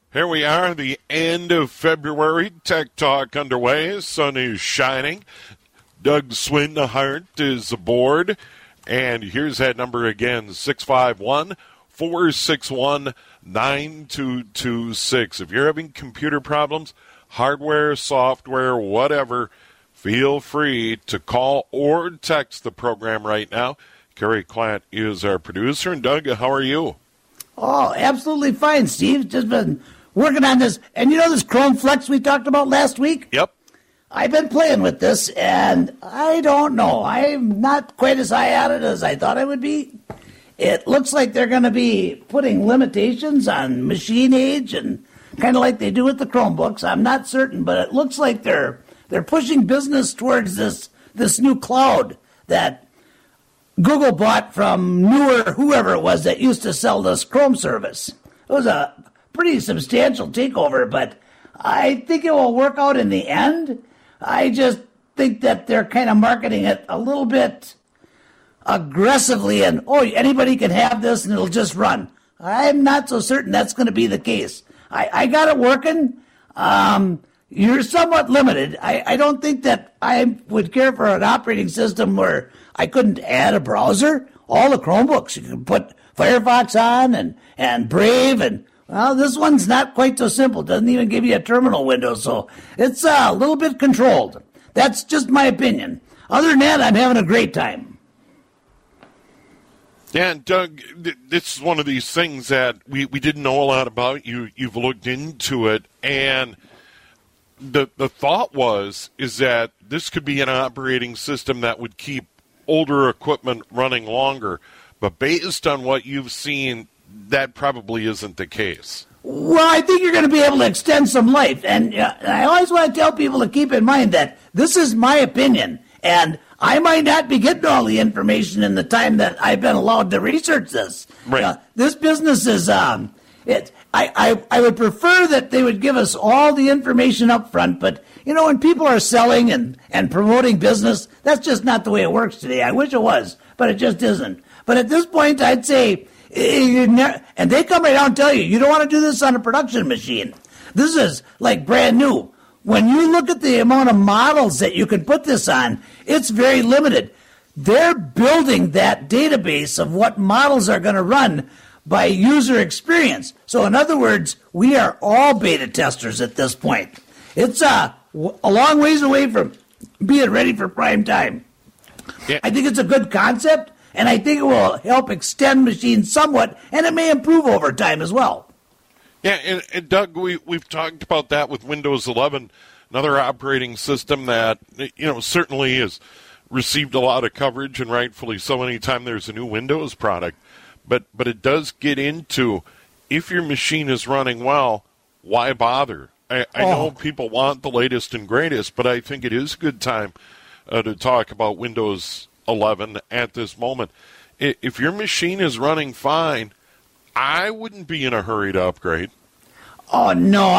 Here we are, the end of February. Tech Talk underway. Sun is shining. Doug Swinhart is aboard. And here's that number again, 651-461-9226. If you're having computer problems, hardware, software, whatever, feel free to call or text the program right now. Kerry Klatt is our producer. And Doug, how are you? Oh, absolutely fine, Steve. Just been working on this. And you know this Chrome Flex we talked about last week? Yep. I've been playing with this, and I don't know. I'm not quite as high at it as I thought I would be. It looks like they're going to be putting limitations on machine age and kind of like they do with the Chromebooks. I'm not certain, but it looks like they're pushing business towards this new cloud that Google bought from Newer, whoever it was that used to sell this Chrome service. It was a pretty substantial takeover, but I think it will work out in the end. I just think that they're kind of marketing it a little bit aggressively and, anybody can have this and it'll just run. I'm not so certain that's going to be the case. I got it working. You're somewhat limited. I don't think that I would care for an operating system where I couldn't add a browser. All the Chromebooks, you can put Firefox on and Brave and well, this one's not quite so simple. It doesn't even give you a terminal window, so it's a little bit controlled. That's just my opinion. Other than that, I'm having a great time. Yeah, and Doug, this is one of these things that we didn't know a lot about. You've looked into it, and the thought is that this could be an operating system that would keep older equipment running longer. But based on what you've seen, that probably isn't the case. Well, I think you're going to be able to extend some life. And I always want to tell people to keep in mind that this is my opinion. And I might not be getting all the information in the time that I've been allowed to research this. Right. This business is, I would prefer that they would give us all the information up front. But, when people are selling and promoting business, that's just not the way it works today. I wish it was, but it just isn't. But at this point, I'd say, and they come right out and tell you don't want to do this on a production machine. This is like brand new. When you look at the amount of models that you can put this on, it's very limited. They're building that database of what models are going to run by user experience. So in other words, we are all beta testers at this point. It's a long ways away from being ready for prime time. Yeah. I think it's a good concept. And I think it will help extend machines somewhat, and it may improve over time as well. Yeah, and Doug, we've talked about that with Windows 11, another operating system that, certainly has received a lot of coverage, and rightfully so anytime there's a new Windows product. But it does get into, if your machine is running well, why bother? I know people want the latest and greatest, but I think it is a good time to talk about Windows 11 at this moment. If your machine is running fine, I wouldn't be in a hurry to upgrade. Oh no,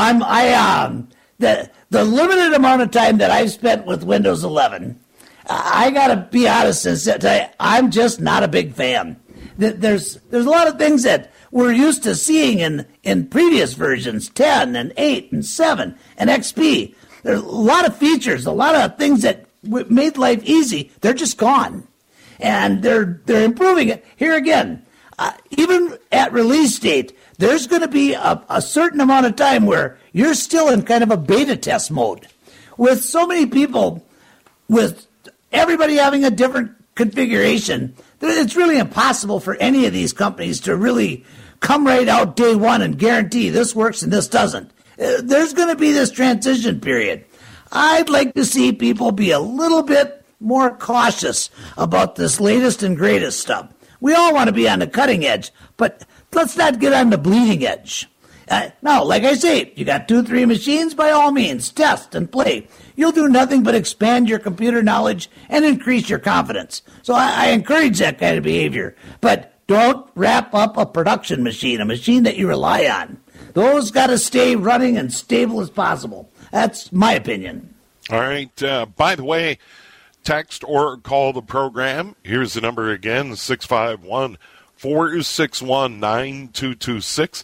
the limited amount of time that I've spent with Windows 11, I gotta be honest and say I'm just not a big fan. There's a lot of things that we're used to seeing in previous versions, 10 and 8 and 7 and XP. There's a lot of features, a lot of things that made life easy. They're just gone, and they're improving it. Here again, even at release date, there's going to be a certain amount of time where you're still in kind of a beta test mode. With so many people, with everybody having a different configuration, it's really impossible for any of these companies to really come right out day one and guarantee this works and this doesn't. There's going to be this transition period. I'd like to see people be a little bit more cautious about this latest and greatest stuff. We all want to be on the cutting edge, but let's not get on the bleeding edge. Now, like I say, you got 2-3 machines, by all means, test and play. You'll do nothing but expand your computer knowledge and increase your confidence. So I encourage that kind of behavior. But don't wrap up a production machine, a machine that you rely on. Those got to stay running and stable as possible. That's my opinion. All right. By the way, text or call the program. Here's the number again, 651 651-461-9226.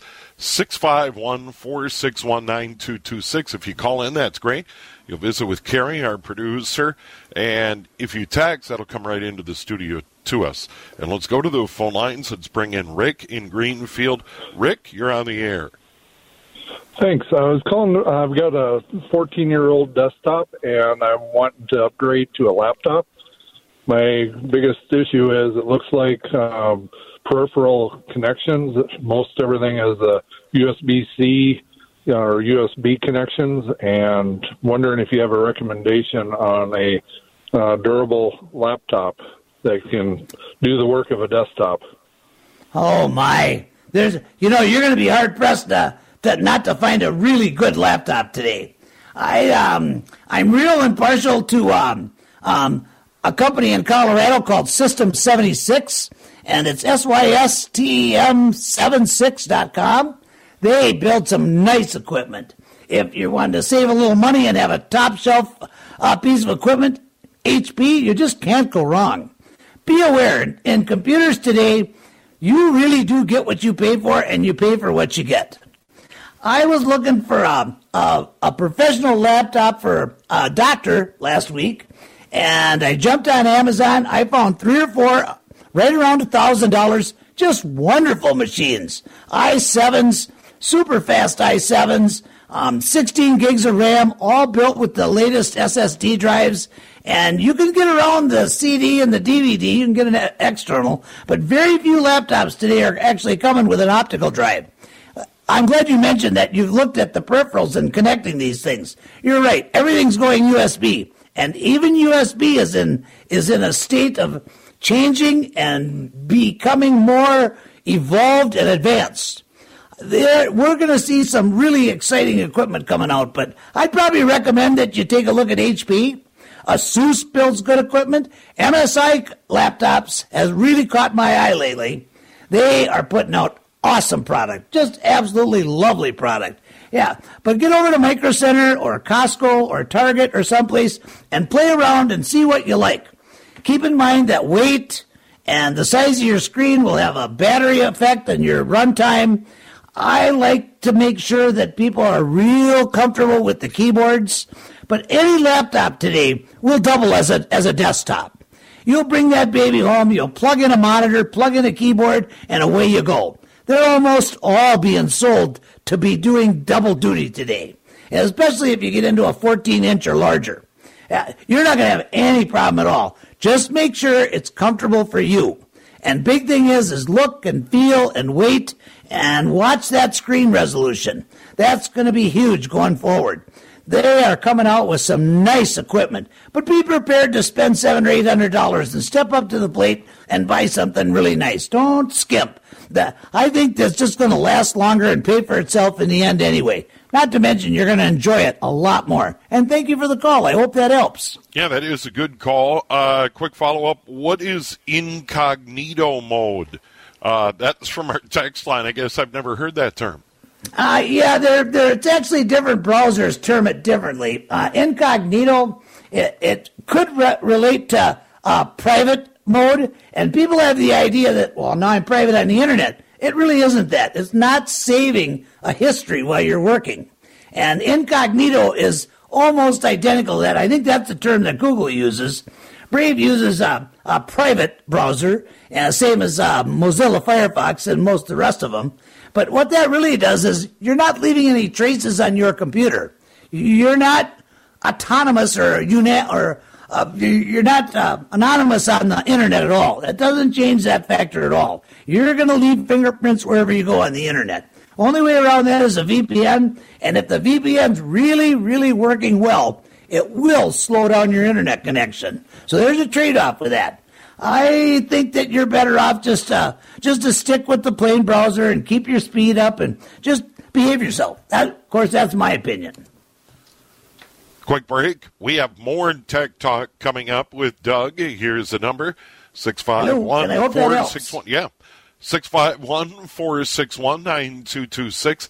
651-461-9226. If you call in, that's great. You'll visit with Carrie, our producer, and if you text, that'll come right into the studio to us. And let's go to the phone lines. Let's bring in Rick in Greenfield. Rick, you're on the air. Thanks. I was calling. I've got a 14-year-old desktop, and I'm wanting to upgrade to a laptop. My biggest issue is it looks like peripheral connections. Most everything is a USB-C or USB connections, and wondering if you have a recommendation on a durable laptop that can do the work of a desktop. Oh my! You're going to be hard pressed not to find a really good laptop today. I'm real impartial to a company in Colorado called System 76, and it's SYSTEM76.com. They build some nice equipment. If you want to save a little money and have a top shelf piece of equipment, HP, you just can't go wrong. Be aware, in computers today, you really do get what you pay for, and you pay for what you get. I was looking for a professional laptop for a doctor last week, and I jumped on Amazon. I found 3 or 4 right around $1,000, just wonderful machines. i7s, super fast i7s, 16 gigs of RAM, all built with the latest SSD drives. And you can get around the CD and the DVD. You can get an external, but very few laptops today are actually coming with an optical drive. I'm glad you mentioned that you've looked at the peripherals and connecting these things. You're right. Everything's going USB, and even USB is in a state of changing and becoming more evolved and advanced. We're going to see some really exciting equipment coming out, but I'd probably recommend that you take a look at HP. ASUS builds good equipment. MSI laptops has really caught my eye lately. They are putting out awesome product, just absolutely lovely product. Yeah, but get over to Micro Center or Costco or Target or someplace and play around and see what you like. Keep in mind that weight and the size of your screen will have a battery effect on your runtime. I like to make sure that people are real comfortable with the keyboards, but any laptop today will double as a desktop. You'll bring that baby home, you'll plug in a monitor, plug in a keyboard, and away you go. They're almost all being sold to be doing double duty today, especially if you get into a 14-inch or larger. You're not going to have any problem at all. Just make sure it's comfortable for you. And big thing is look and feel and wait and watch that screen resolution. That's going to be huge going forward. They are coming out with some nice equipment, but be prepared to spend $700 or $800 and step up to the plate and buy something really nice. Don't skimp. I think that's just going to last longer and pay for itself in the end anyway. Not to mention you're going to enjoy it a lot more. And thank you for the call. I hope that helps. Yeah, that is a good call. Quick follow-up. What is incognito mode? That's from our text line. I guess I've never heard that term. It's actually different browsers term it differently. Incognito, it could relate to private mode, and people have the idea that, well, now I'm private on the internet. It really isn't that. It's not saving a history while you're working. And incognito is almost identical to that. I think that's the term that Google uses. Brave uses a private browser, same as Mozilla Firefox and most of the rest of them. But what that really does is you're not leaving any traces on your computer. You're not autonomous you're not anonymous on the internet at all. That doesn't change that factor at all. You're going to leave fingerprints wherever you go on the internet. Only way around that is a VPN, and if the VPN's really, really working well, it will slow down your internet connection. So there's a trade-off with that. I think that you're better off just to stick with the plain browser and keep your speed up and just behave yourself. Of course, that's my opinion. Quick break. We have more Tech Talk coming up with Doug. Here's the number, 651-461. Yeah, 651-461-9226,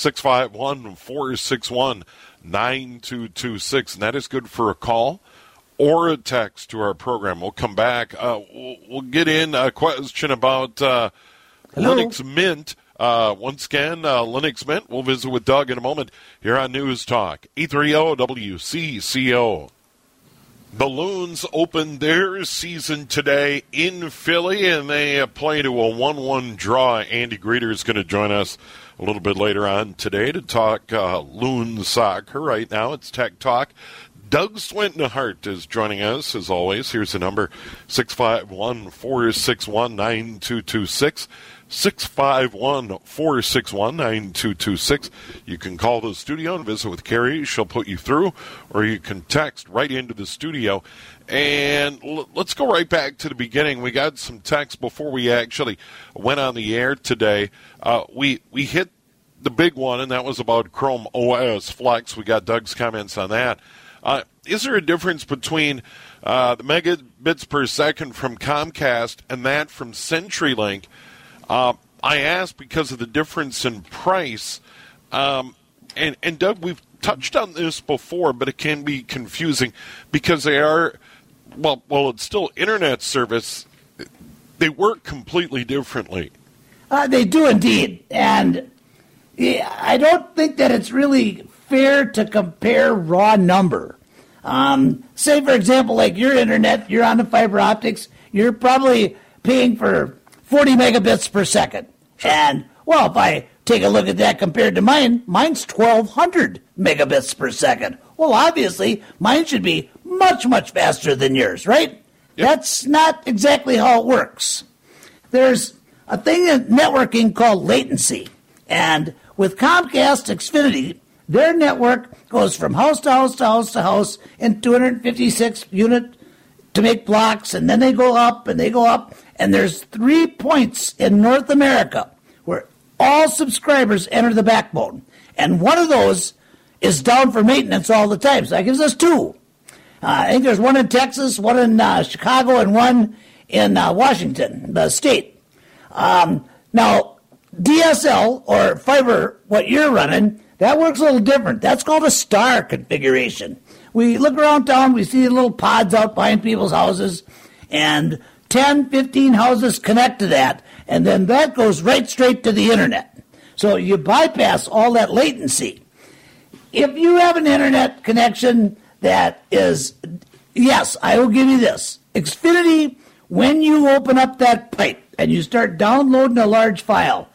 651-461-9226. And that is good for a call or a text to our program. We'll come back. We'll get in a question about Hello. Linux Mint. Once again, Linux Mint. We'll visit with Doug in a moment here on News Talk 830 WCCO. The Loons opened their season today in Philly, and they play to a 1-1 draw. Andy Greeter is going to join us a little bit later on today to talk Loon soccer. Right now, it's Tech Talk. Doug Swinton-Hart is joining us, as always. Here's the number, 651-461-9226. 651-461-9226. You can call the studio and visit with Carrie. She'll put you through, or you can text right into the studio. And let's go right back to the beginning. We got some text before we actually went on the air today. We hit the big one, and that was about Chrome OS Flex. We got Doug's comments on that. Is there a difference between the megabits per second from Comcast and that from CenturyLink? I ask because of the difference in price. And Doug, we've touched on this before, but it can be confusing because they are, well, it's still internet service. They work completely differently. They do indeed. And I don't think that it's really fair to compare raw number. Say, for example, like your internet, you're on the fiber optics, you're probably paying for 40 megabits per second. Sure. And, well, if I take a look at that compared to mine's 1,200 megabits per second. Well, obviously, mine should be much, much faster than yours, right? Yep. That's not exactly how it works. There's a thing in networking called latency. And with Comcast Xfinity, their network goes from house to house to house to house in 256 unit to make blocks, and then they go up and they go up. And there's 3 points in North America where all subscribers enter the backbone. And one of those is down for maintenance all the time. So that gives us 2. I think there's one in Texas, one in Chicago, and one in Washington, the state. Now, DSL, or fiber, what you're running, that works a little different. That's called a star configuration. We look around town, we see little pods out behind people's houses, and 10, 15 houses connect to that, and then that goes right straight to the internet. So you bypass all that latency. If you have an internet connection that is, yes, I will give you this. Xfinity, when you open up that pipe and you start downloading a large file,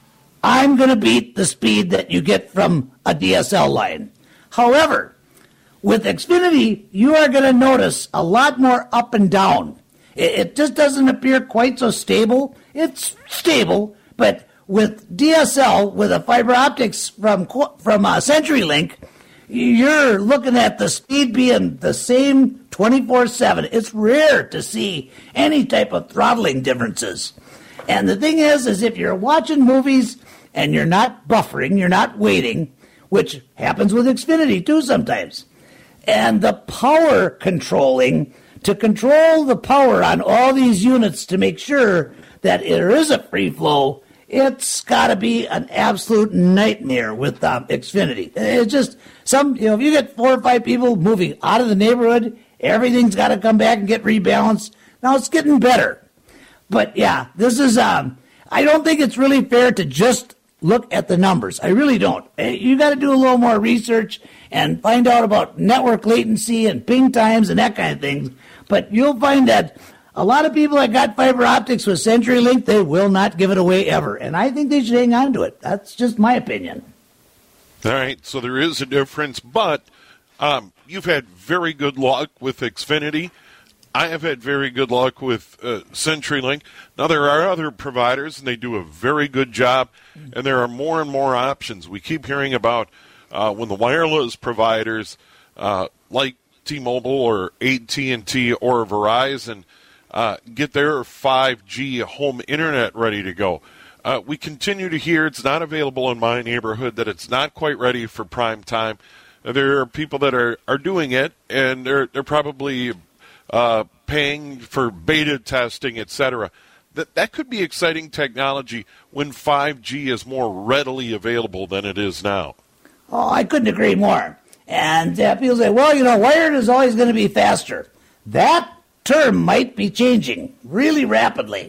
I'm going to beat the speed that you get from a DSL line. However, with Xfinity, you are going to notice a lot more up and down. It just doesn't appear quite so stable. It's stable, but with DSL, with a fiber optics from CenturyLink, you're looking at the speed being the same 24/7. It's rare to see any type of throttling differences. And the thing is if you're watching movies and you're not buffering, you're not waiting, which happens with Xfinity too sometimes, and the power controlling, to control the power on all these units to make sure that there is a free flow, it's got to be an absolute nightmare with Xfinity. It's just if you get 4 or 5 people moving out of the neighborhood, everything's got to come back and get rebalanced. Now it's getting better. But yeah, this is, I don't think it's really fair to just look at the numbers. I really don't. You got to do a little more research and find out about network latency and ping times and that kind of thing. But you'll find that a lot of people that got fiber optics with CenturyLink, they will not give it away ever. And I think they should hang on to it. That's just my opinion. All right, so there is a difference, but you've had very good luck with Xfinity. I have had very good luck with CenturyLink. Now, there are other providers, and they do a very good job, and there are more and more options. We keep hearing about when the wireless providers like T-Mobile or AT&T or Verizon get their 5G home internet ready to go. We continue to hear it's not available in my neighborhood, that it's not quite ready for prime time. There are people that are doing it, and they're probably paying for beta testing, etc. That could be exciting technology when 5G is more readily available than it is now. Oh, I couldn't agree more. And people say, well, wired is always going to be faster. That term might be changing really rapidly.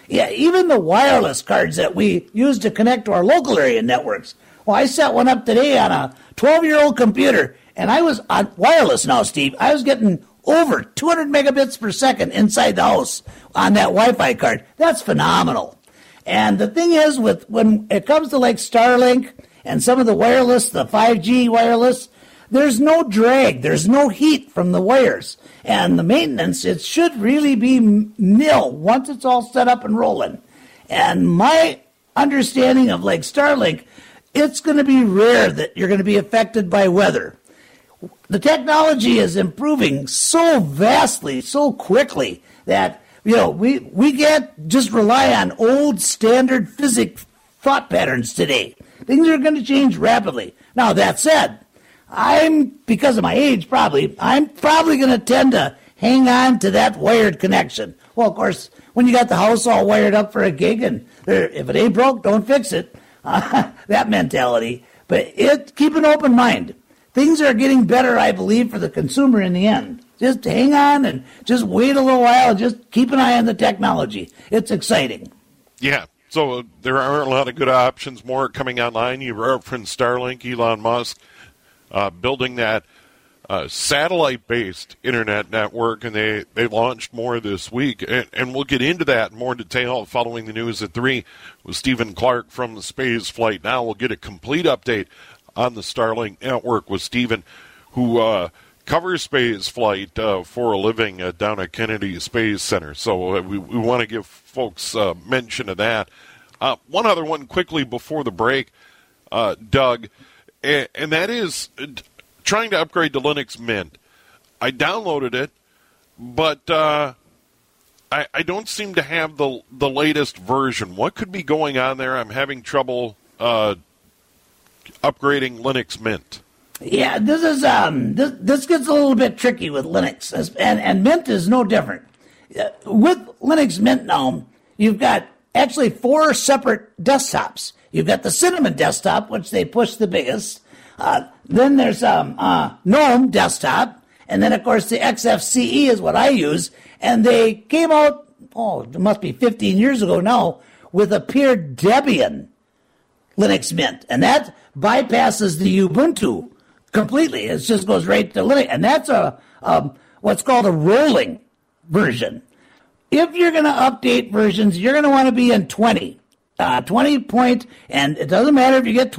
Yeah, even the wireless cards that we use to connect to our local area networks. Well, I set one up today on a 12-year-old computer, and I was on wireless now, Steve. I was getting over 200 megabits per second inside the house on that Wi-Fi card. That's phenomenal. And the thing is, when it comes to like Starlink and some of the wireless, the 5G wireless, there's no drag. There's no heat from the wires. And the maintenance, it should really be nil once it's all set up and rolling. And my understanding of like Starlink, it's going to be rare that you're going to be affected by weather. The technology is improving so vastly, so quickly that, we can't just rely on old standard physics thought patterns today. Things are going to change rapidly. Now, that said, because of my age I'm probably going to tend to hang on to that wired connection. Well, of course, when you got the house all wired up for a gig and if it ain't broke, don't fix it. That mentality. But keep an open mind. Things are getting better, I believe, for the consumer in the end. Just hang on and just wait a little while and just keep an eye on the technology. It's exciting. Yeah. So there are a lot of good options, more coming online. You referenced Starlink, Elon Musk, building that satellite-based internet network, and they launched more this week. And we'll get into that in more detail following the news at 3 with Stephen Clark from the Space Flight Now. We'll get a complete update on the Starlink network with Stephen, who covers space flight for a living down at Kennedy Space Center. So we want to give folks mention of that. One other one quickly before the break, Doug, and that is trying to upgrade to Linux Mint. I downloaded it, but I don't seem to have the latest version. What could be going on there? I'm having trouble upgrading Linux Mint. Yeah, this is this gets a little bit tricky with Linux, and Mint is no different. With Linux Mint now, you've got actually 4 separate desktops. You've got the Cinnamon desktop, which they push the biggest. Then there's GNOME desktop, and then of course the XFCE is what I use. And they came out, it must be 15 years ago now, with a pure Debian Linux Mint, and that bypasses the Ubuntu completely. It just goes right to Linux, and that's what's called a rolling version. If you're going to update versions, you're going to want to be in 20 point, and it doesn't matter if you get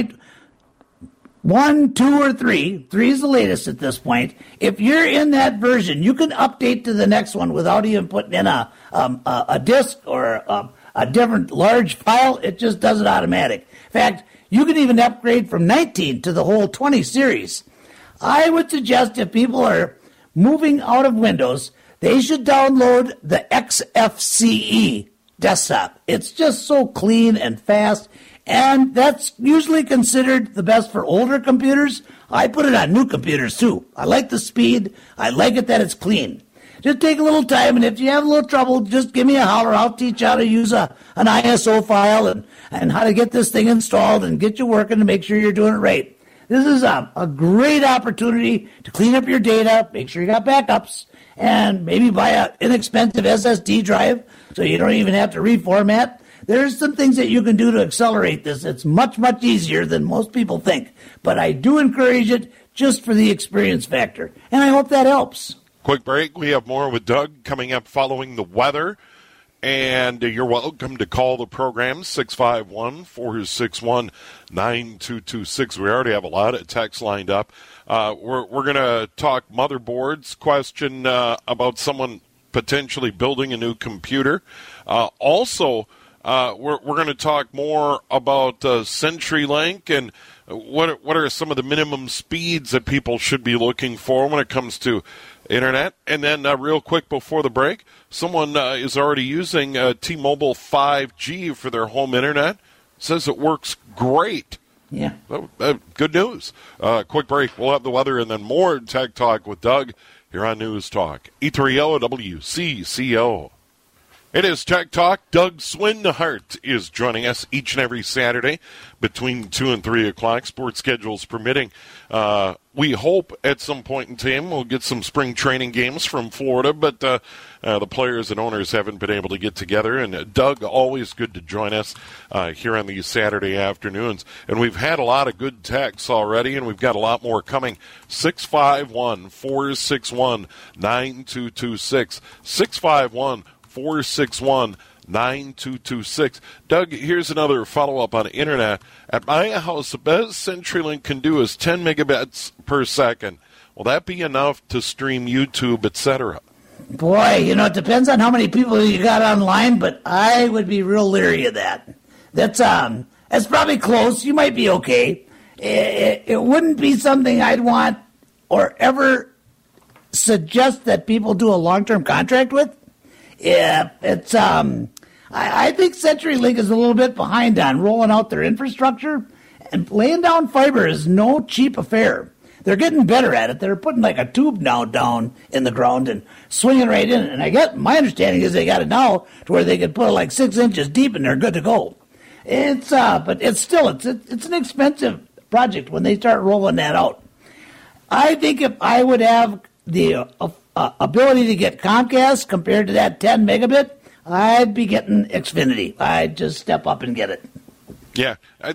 20.1, 2, or 3. 3 is the latest at this point. If you're in that version, you can update to the next one without even putting in a disk or a different large file. It just does it automatic. In fact, you can even upgrade from 19 to the whole 20 series. I would suggest if people are moving out of Windows, they should download the XFCE desktop. It's just so clean and fast, and that's usually considered the best for older computers. I put it on new computers too. I like the speed. I like it that it's clean. Just take a little time, and if you have a little trouble, just give me a holler. I'll teach you how to use an ISO file and how to get this thing installed and get you working to make sure you're doing it right. This is a great opportunity to clean up your data, make sure you got backups, and maybe buy an inexpensive SSD drive so you don't even have to reformat. There's some things that you can do to accelerate this. It's much, much easier than most people think. But I do encourage it just for the experience factor. And I hope that helps. Quick break. We have more with Doug coming up following the weather. And you're welcome to call the program, 651-461-9226. We already have a lot of texts lined up. We're going to talk motherboards, question about someone potentially building a new computer. Also, we're going to talk more about CenturyLink and what are some of the minimum speeds that people should be looking for when it comes to internet. And then real quick before the break, someone is already using T-Mobile 5G for their home internet. Says it works great. Yeah. Good news. Quick break. We'll have the weather and then more Tech Talk with Doug here on News Talk. E3O WCCO. It is Tech Talk. Doug Swinhart is joining us each and every Saturday between 2 and 3 o'clock, sports schedules permitting. We hope at some point in time we'll get some spring training games from Florida, but the players and owners haven't been able to get together. And Doug, always good to join us here on these Saturday afternoons. And we've had a lot of good texts already, and we've got a lot more coming. 651-461-9226. 651-461-9226. Doug, here's another follow-up on the internet. At my house, the best CenturyLink can do is 10 megabits per second. Will that be enough to stream YouTube, etc.? Boy, it depends on how many people you got online, but I would be real leery of that. That's probably close. You might be okay. It wouldn't be something I'd want or ever suggest that people do a long-term contract with. Yeah, it's I think CenturyLink is a little bit behind on rolling out their infrastructure, and laying down fiber is no cheap affair. They're getting better at it. They're putting like a tube now down in the ground and swinging right in. And my understanding is they got it now to where they can put it like 6 inches deep and they're good to go. But it's still it's an expensive project when they start rolling that out. I think if I would have the ability to get Comcast compared to that 10 megabit, I'd be getting Xfinity. I'd just step up and get it. Yeah,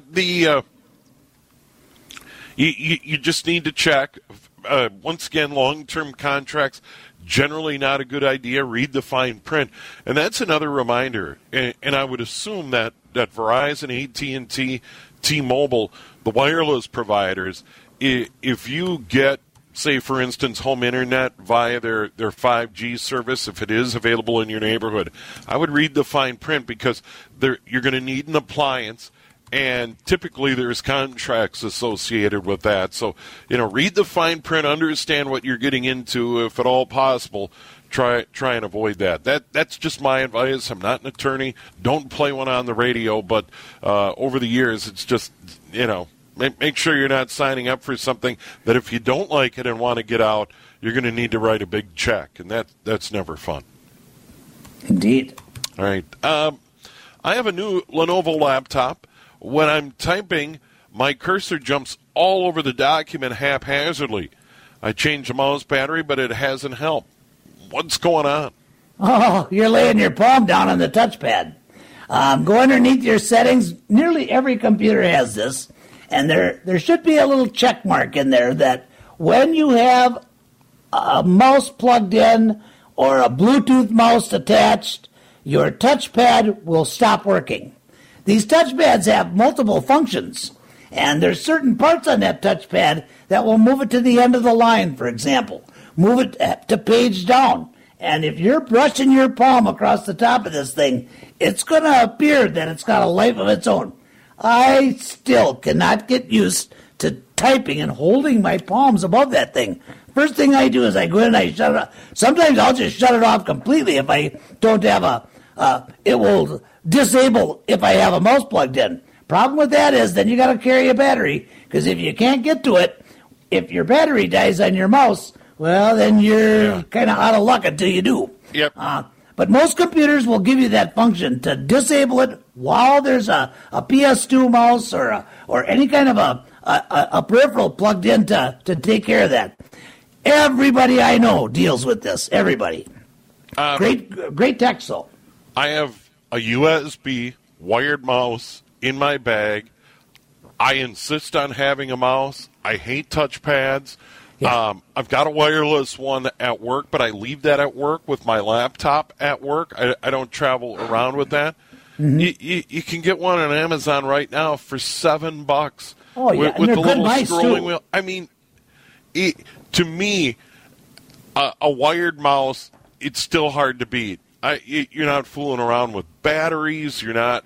you just need to check. Once again, long-term contracts, generally not a good idea. Read the fine print. And that's another reminder, and I would assume that Verizon, AT&T, T-Mobile, the wireless providers, if you get, say, for instance, home internet via their 5G service, if it is available in your neighborhood, I would read the fine print because you're going to need an appliance, and typically there's contracts associated with that. So, read the fine print, understand what you're getting into, if at all possible. Try and avoid that. That's just my advice. I'm not an attorney. Don't play one on the radio, but over the years, it's just, make sure you're not signing up for something that if you don't like it and want to get out, you're going to need to write a big check, and that's never fun. Indeed. All right. I have a new Lenovo laptop. When I'm typing, my cursor jumps all over the document haphazardly. I changed the mouse battery, but it hasn't helped. What's going on? Oh, you're laying your palm down on the touchpad. Go underneath your settings. Nearly every computer has this. And there should be a little check mark in there that when you have a mouse plugged in or a Bluetooth mouse attached, your touchpad will stop working. These touchpads have multiple functions, and there's certain parts on that touchpad that will move it to the end of the line, for example. Move it to page down. And if you're brushing your palm across the top of this thing, it's going to appear that it's got a life of its own. I still cannot get used to typing and holding my palms above that thing. First thing I do is I go in and I shut it off. Sometimes I'll just shut it off completely if I don't have it will disable if I have a mouse plugged in. Problem with that is then you got to carry a battery, because if you can't get to it, if your battery dies on your mouse, well, then you're kind of out of luck until you do. Yep. But most computers will give you that function to disable it while there's a PS2 mouse or any kind of a peripheral plugged in to take care of that. Everybody I know deals with this. Everybody. Great tech, so. I have a USB wired mouse in my bag. I insist on having a mouse. I hate touchpads. Yeah. I've got a wireless one at work, but I leave that at work with my laptop at work. I don't travel around with that. Mm-hmm. You can get one on Amazon right now for $7. Oh, yeah. With the little nice scrolling too. wheel. I mean, to me, a wired mouse, it's still hard to beat. You're not fooling around with batteries. You're not.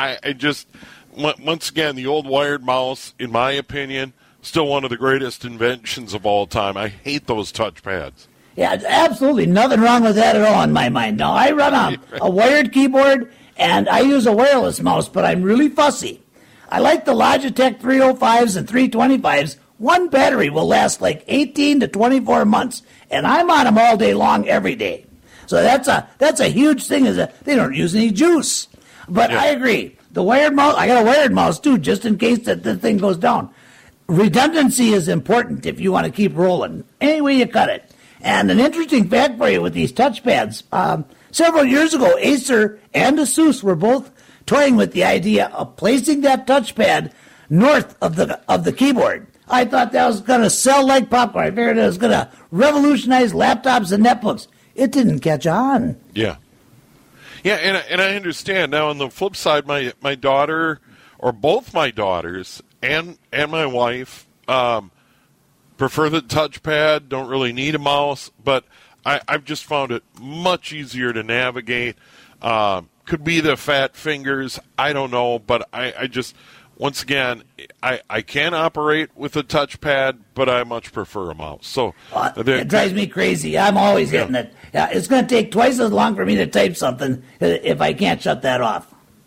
Once again, the old wired mouse, in my opinion, still one of the greatest inventions of all time. I hate those touchpads. Yeah, absolutely nothing wrong with that at all in my mind. Now, I run a wired keyboard, and I use a wireless mouse, but I'm really fussy. I like the Logitech 305s and 325s. One battery will last like 18 to 24 months, and I'm on them all day long every day. So So that's a huge thing, is that they don't use any juice. But I agree. The wired mouse, I got a wired mouse too, just in case that the thing goes down. Redundancy is important if you want to keep rolling. Any way you cut it. And an interesting fact for you with these touchpads, several years ago, Acer and Asus were both toying with the idea of placing that touchpad north of the keyboard. I thought that was going to sell like popcorn. I figured it was going to revolutionize laptops and netbooks. It didn't catch on. Yeah. Yeah, and I understand. Now, on the flip side, my daughter, or both my daughters and my wife, prefer the touchpad, don't really need a mouse, but I've just found it much easier to navigate. Could be the fat fingers, I don't know, but I just, once again, I can operate with a touchpad, but I much prefer a mouse. So it drives me crazy. I'm always hitting it. Yeah, it's going to take twice as long for me to type something if I can't shut that off.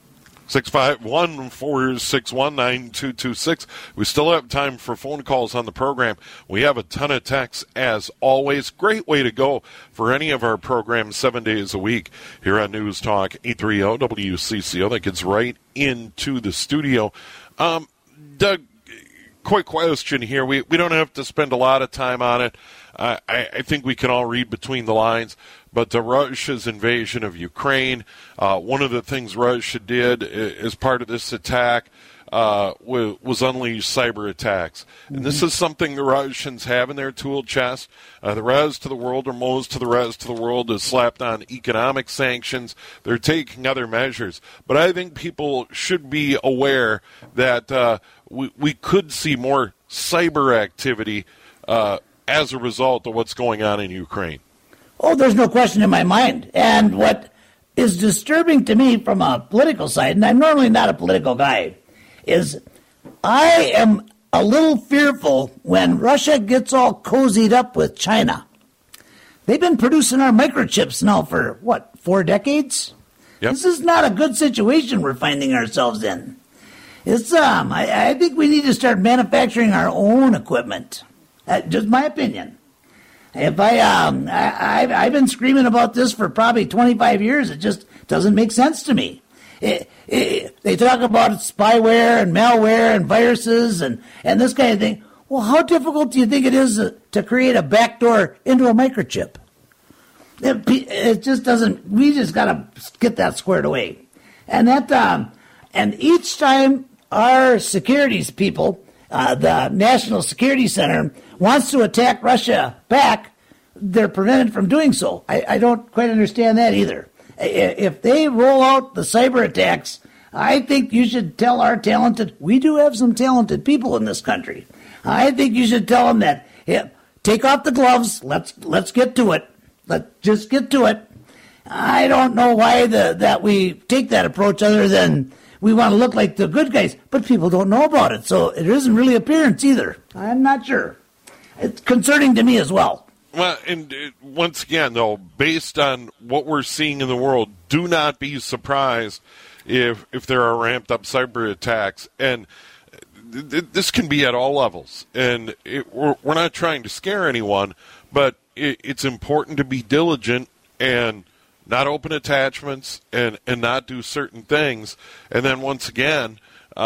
651-461-9226. We still have time for phone calls on the program. We have a ton of texts, as always. Great way to go for any of our programs 7 days a week here on News Talk 830 WCCO. That gets right into the studio. Doug, quick question here. We don't have to spend a lot of time on it. I think we can all read between the lines. But Russia's invasion of Ukraine, one of the things Russia did as part of this attack was unleash cyber attacks. And this is something the Russians have in their tool chest. The rest of the world, or most of the rest of the world, has slapped on economic sanctions. They're taking other measures. But I think people should be aware that we could see more cyber activity as a result of what's going on in Ukraine. Oh, there's no question in my mind. And what is disturbing to me from a political side, and I'm normally not a political guy, is I am a little fearful when Russia gets all cozied up with China. They've been producing our microchips now for, 4 decades? Yep. This is not a good situation we're finding ourselves in. It's I think we need to start manufacturing our own equipment. Just my opinion. If I've been screaming about this for probably 25 years. It just doesn't make sense to me. They talk about spyware and malware and viruses and this kind of thing. Well, how difficult do you think it is to create a backdoor into a microchip? It just doesn't. We just got to get that squared away. And and each time our securities people, the National Security Center, wants to attack Russia back, they're prevented from doing so. I don't quite understand that either. If they roll out the cyber attacks, I think you should tell our we do have some talented people in this country. I think you should tell them that, take off the gloves, let's get to it. Let's just get to it. I don't know why that we take that approach other than we want to look like the good guys, but people don't know about it, so it isn't really appearance either. I'm not sure. It's concerning to me as well. Well, and once again, though, based on what we're seeing in the world, do not be surprised if there are ramped up cyber attacks. And this can be at all levels. And we're not trying to scare anyone, but it's important to be diligent and not open attachments and not do certain things. And then once again,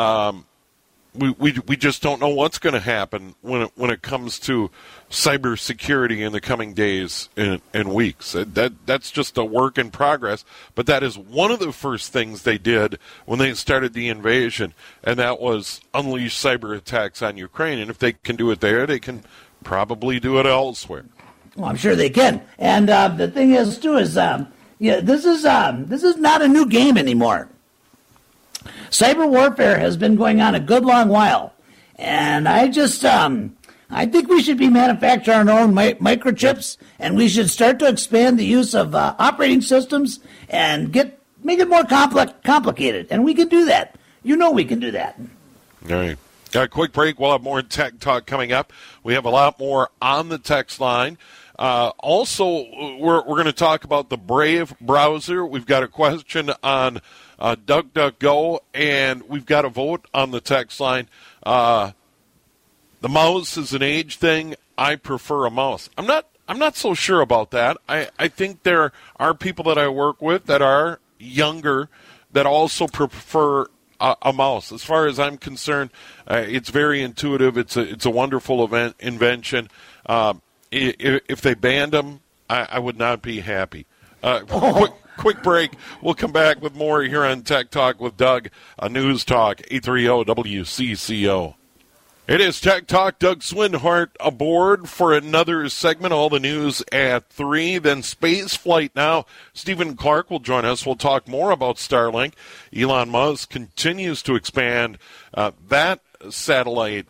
we just don't know what's going to happen when it comes to cybersecurity in the coming days and weeks. That's just a work in progress. But that is one of the first things they did when they started the invasion, and that was unleash cyber attacks on Ukraine. And if they can do it there, they can probably do it elsewhere. Well, I'm sure they can. And the thing is, too, is this is not a new game anymore. Cyber warfare has been going on a good long while, and I think we should be manufacturing our own microchips, and we should start to expand the use of operating systems and make it more complicated, and we can do that. You know we can do that. All right. Got a quick break. We'll have more tech talk coming up. We have a lot more on the text line. Also, we're going to talk about the Brave browser. We've got a question on DuckDuckGo, and we've got a vote on the text line. The mouse is an age thing. I prefer a mouse. I'm I'm not so sure about that. I think there are people that I work with that are younger that also prefer a mouse. As far as I'm concerned, it's very intuitive. It's a wonderful invention. If they banned them, I would not be happy. Quick break. We'll come back with more here on Tech Talk with Doug, News Talk, 830 WCCO. It is Tech Talk. Doug Swinhart aboard for another segment. All the news at 3. Then space flight now. Stephen Clark will join us. We'll talk more about Starlink. Elon Musk continues to expand that satellite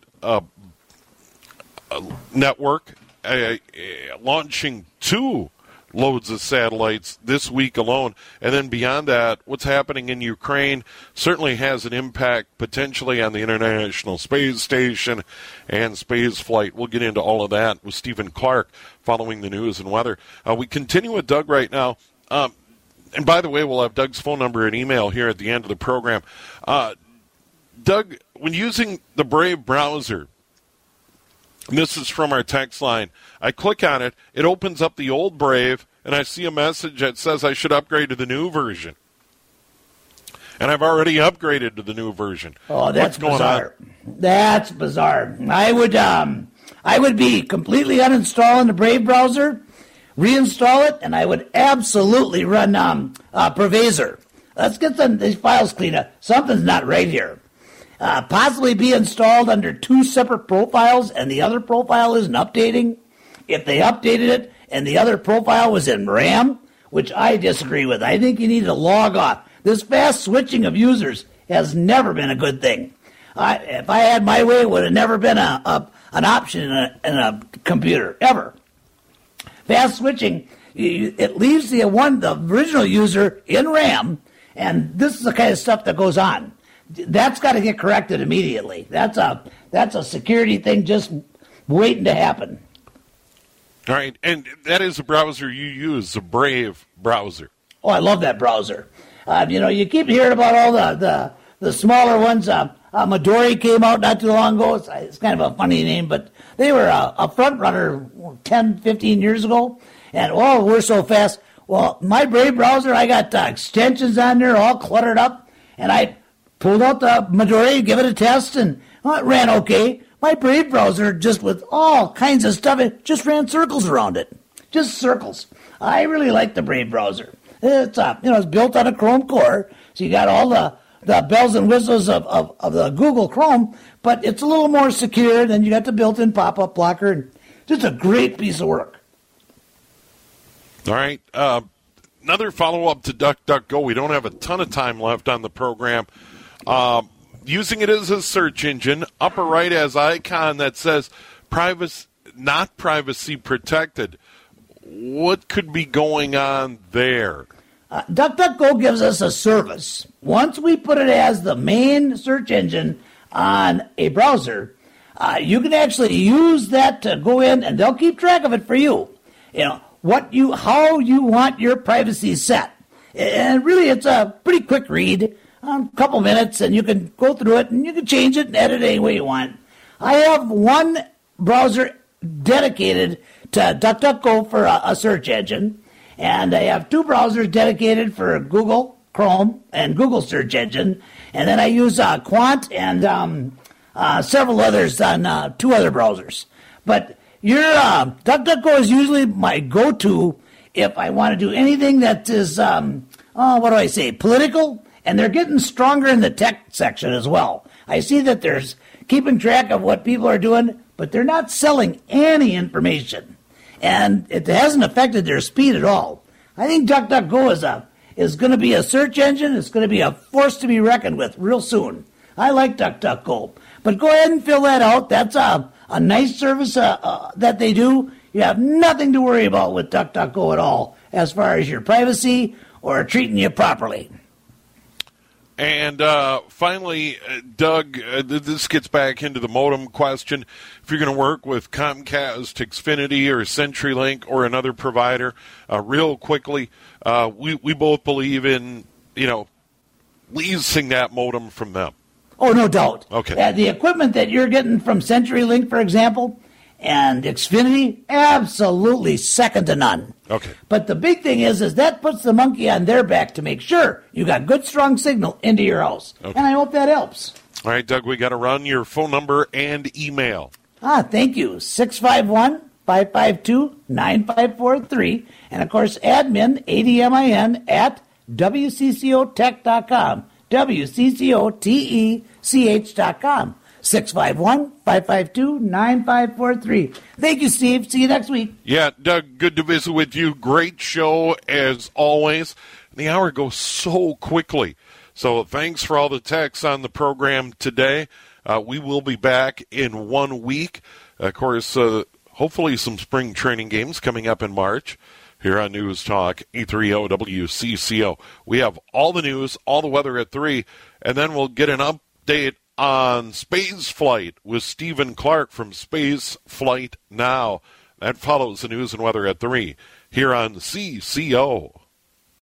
network, launching 2 loads of satellites this week alone. And then beyond that, what's happening in Ukraine certainly has an impact potentially on the International Space Station and space flight. We'll get into all of that with Stephen Clark following the news and weather. We continue with Doug right now. And by the way, we'll have Doug's phone number and email here at the end of the program. Doug, when using the Brave browser, and this is from our text line, I click on it, it opens up the old Brave, and I see a message that says I should upgrade to the new version. And I've already upgraded to the new version. Oh, that's What's bizarre. Going on? That's bizarre. I would be completely uninstalling the Brave browser, reinstall it, and I would absolutely run Bravaser. Let's get these files cleaned up. Something's not right here. Possibly be installed under 2 separate profiles, and the other profile isn't updating. If they updated it and the other profile was in RAM, which I disagree with. I think you need to log off. This fast switching of users has never been a good thing. If I had my way, it would have never been an option in a computer, ever. Fast switching, it leaves the original user in RAM, and this is the kind of stuff that goes on. That's got to get corrected immediately. That's a security thing just waiting to happen. All right, and that is a browser you use, the Brave browser. Oh, I love that browser. You keep hearing about all the smaller ones. Midori came out not too long ago. It's kind of a funny name, but they were a front runner 10, 15 years ago. And, we're so fast. Well, my Brave browser, I got extensions on there all cluttered up, and I pulled out the Midori, give it a test, and it ran okay. My Brave browser, just with all kinds of stuff, it just ran circles around it. Just circles. I really like the Brave browser. It's it's built on a Chrome core, so you got all the bells and whistles of the Google Chrome, but it's a little more secure. Then you got the built-in pop-up blocker, and just a great piece of work. All right. Another follow-up to DuckDuckGo. We don't have a ton of time left on the program. Using it as a search engine, upper right has icon that says not privacy protected. What could be going on there? DuckDuckGo gives us a service. Once we put it as the main search engine on a browser, you can actually use that to go in, and they'll keep track of it for you. How you want your privacy set. And really, it's a pretty quick read. A couple minutes, and you can go through it, and you can change it and edit any way you want. I have one browser dedicated to DuckDuckGo for a search engine, and I have 2 browsers dedicated for Google Chrome and Google search engine, and then I use Quant and several others on 2 other browsers. But your DuckDuckGo is usually my go-to if I want to do anything that is, political. And they're getting stronger in the tech section as well. I see that they're keeping track of what people are doing, but they're not selling any information. And it hasn't affected their speed at all. I think DuckDuckGo is going to be a search engine. It's going to be a force to be reckoned with real soon. I like DuckDuckGo. But go ahead and fill that out. That's a nice service that they do. You have nothing to worry about with DuckDuckGo at all as far as your privacy or treating you properly. And finally, Doug, this gets back into the modem question. If you're going to work with Comcast, Xfinity, or CenturyLink, or another provider, real quickly, we both believe in, leasing that modem from them. Oh, no doubt. Okay. The equipment that you're getting from CenturyLink, for example, And Xfinity, absolutely second to none. Okay. But the big thing is that puts the monkey on their back to make sure you got good, strong signal into your house. Okay. And I hope that helps. All right, Doug, we got to run your phone number and email. Thank you. 651-552-9543. And, of course, admin, ADMIN, at WCCOtech.com. WCCOTECH.com. 651-552-9543. Thank you, Steve. See you next week. Yeah, Doug, good to visit with you. Great show, as always. The hour goes so quickly. So thanks for all the texts on the program today. We will be back in 1 week. Of course, hopefully some spring training games coming up in March here on News Talk 830 WCCO. We have all the news, all the weather at 3, and then we'll get an update on Space Flight with Stephen Clark from Space Flight Now. That follows the news and weather at 3 here on CCO.